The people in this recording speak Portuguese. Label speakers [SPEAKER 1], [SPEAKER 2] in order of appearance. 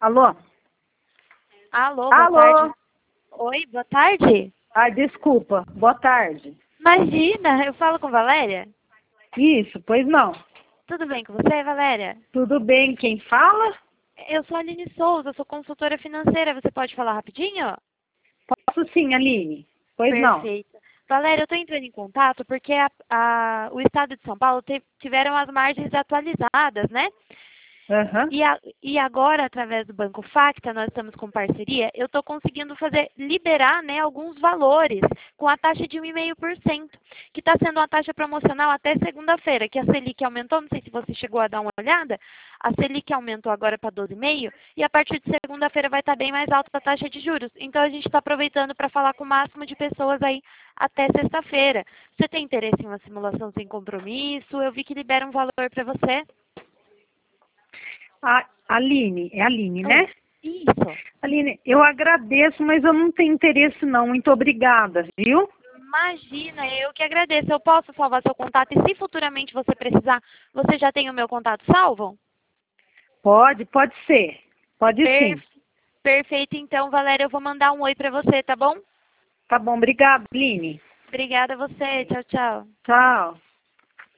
[SPEAKER 1] Alô?
[SPEAKER 2] Alô, boa
[SPEAKER 1] Alô?
[SPEAKER 2] tarde. Oi, boa tarde.
[SPEAKER 1] Desculpa. Boa tarde.
[SPEAKER 2] Imagina, eu falo com Valéria?
[SPEAKER 1] Isso, pois não.
[SPEAKER 2] Tudo bem com você, Valéria?
[SPEAKER 1] Tudo bem, quem fala?
[SPEAKER 2] Eu sou a Aline Souza, sou consultora financeira. Você pode falar rapidinho?
[SPEAKER 1] Posso sim, Aline. Pois não.
[SPEAKER 2] Perfeito. Valéria, eu estou entrando em contato porque o Estado de São Paulo tiveram as margens atualizadas, né?
[SPEAKER 1] Aham.
[SPEAKER 2] E agora, através do Banco Facta, nós estamos com parceria, eu estou conseguindo liberar, né, alguns valores com a taxa de 1,5%, que está sendo uma taxa promocional até segunda-feira, que a Selic aumentou, não sei se você chegou a dar uma olhada, a Selic aumentou agora para 12,5% e a partir de segunda-feira vai estar bem mais alta a taxa de juros. Então a gente está aproveitando para falar com o máximo de pessoas aí até sexta-feira. Você tem interesse em uma simulação sem compromisso? Eu vi que libera um valor para você.
[SPEAKER 1] Aline, é Aline, né?
[SPEAKER 2] Isso.
[SPEAKER 1] Aline, eu agradeço, mas eu não tenho interesse não. Muito obrigada, viu?
[SPEAKER 2] Imagina, eu que agradeço. Eu posso salvar seu contato e se futuramente você precisar, você já tem o meu contato salvo?
[SPEAKER 1] Pode ser. Pode sim.
[SPEAKER 2] Perfeito, então, Valéria, eu vou mandar um oi para você, tá bom?
[SPEAKER 1] Tá bom, obrigada, Aline.
[SPEAKER 2] Obrigada a você. Tchau, tchau.
[SPEAKER 1] Tchau.